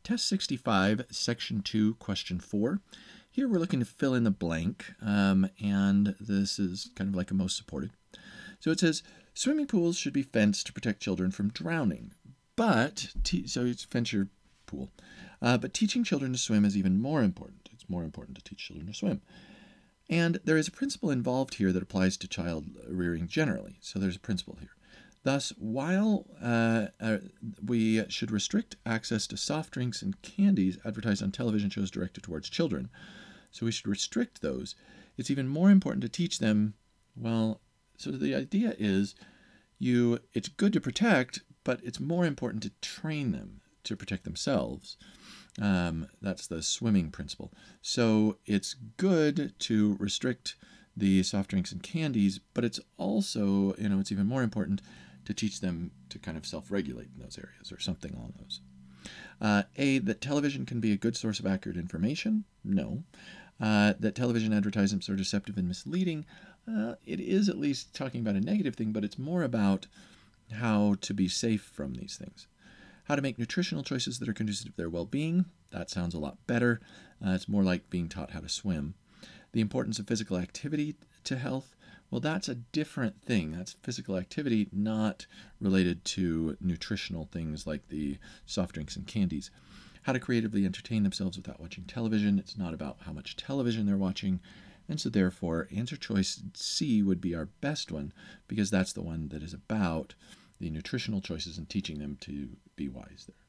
Test 65, Section 2, Question 4. Here we're looking to fill in the blank, and this is kind of like a most supported. So it says, swimming pools should be fenced to protect children from drowning, but, so it's fence your pool. But teaching children to swim is even more important. It's more important to teach children to swim. And there is a principle involved here that applies to child rearing generally. So there's a principle here. Thus, while we should restrict access to soft drinks and candies advertised on television shows directed towards children, so we should restrict those, it's even more important to teach them, well, so the idea is it's good to protect, but it's more important to train them to protect themselves. That's the swimming principle. So it's good to restrict the soft drinks and candies, but it's also, it's even more important to teach them to kind of self-regulate in those areas or something along those. That television can be a good source of accurate information? No. That television advertisements are deceptive and misleading? It is at least talking about a negative thing, but it's more about how to be safe from these things. How to make nutritional choices that are conducive to their well-being? That sounds a lot better. It's more like being taught how to swim. The importance of physical activity to health? Well, that's a different thing. That's physical activity, not related to nutritional things like the soft drinks and candies. How to creatively entertain themselves without watching television? It's not about how much television they're watching. And so therefore, answer choice C would be our best one, because that's the one that is about the nutritional choices and teaching them to be wise there.